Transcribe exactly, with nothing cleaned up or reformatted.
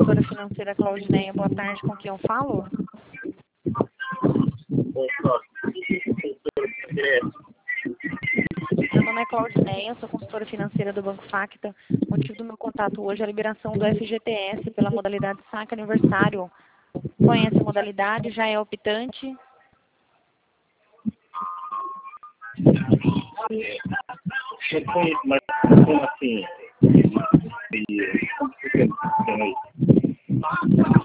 consultora financeira Claudineia. Boa tarde, com quem eu falo? Meu nome é Claudineia, sou consultora financeira do Banco Facta. O motivo do meu contato hoje é a liberação do F G T S pela modalidade saque aniversário. Conhece a modalidade? Já é optante? Mas como assim?